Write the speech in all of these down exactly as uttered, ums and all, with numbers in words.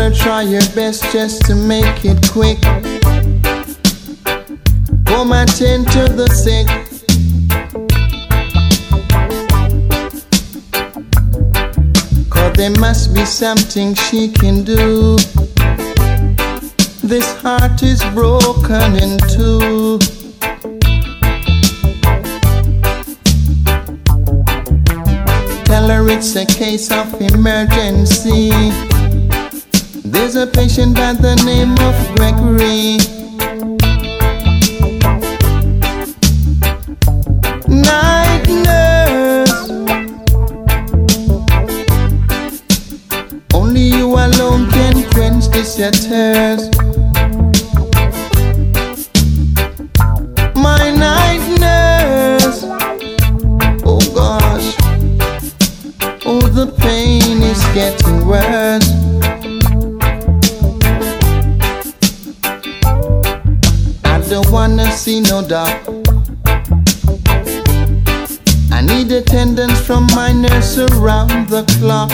her try your best just to make it quick. Come attend to the sick. Cause there must be something she can do. This heart is broken in two. Tell her it's a case of emergency. There's a patient by the name of Gregory. Night nurse, only you alone can quench this your thirst. My night nurse, oh gosh, oh the pain is getting worse. I don't wanna see no doc. I need attendance from my nurse around the clock.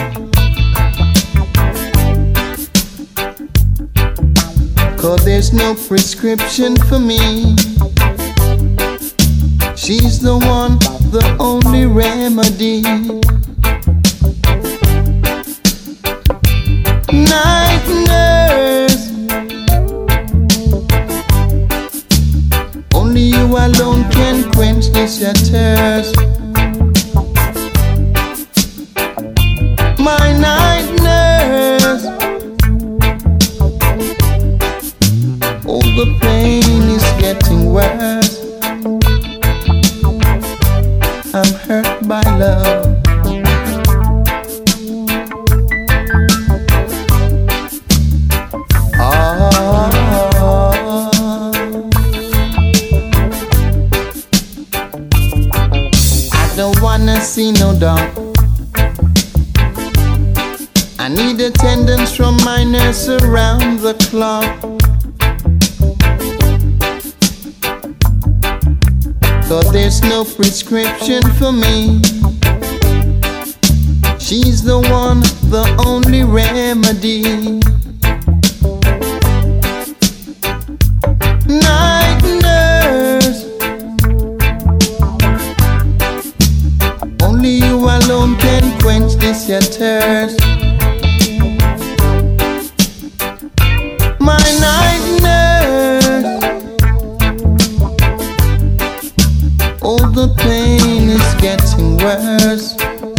Cause there's no prescription for me. She's the one, the only remedy. Night nurse, only you alone can quench this your thirst. My night nurse, oh the pain is getting worse. I'm hurt by love. Oh, I don't wanna see no dog. I need attendance from my nurse around the clock. Cause there's no prescription for me. She's the one, the only remedy. Night nurse, only you alone can quench this your thirst. My night nurse, oh the pain is getting worse.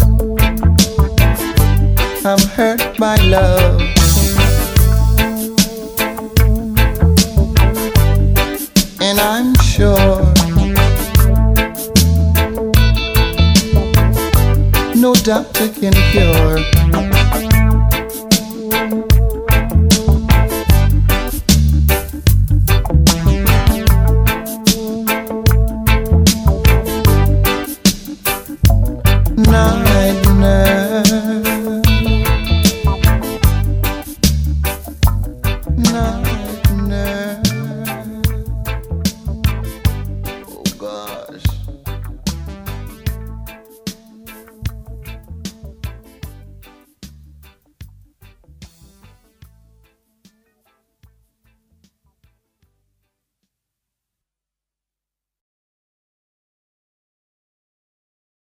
I'm hurt by love. And I'm sure no doctor can cure. Night nurse, night.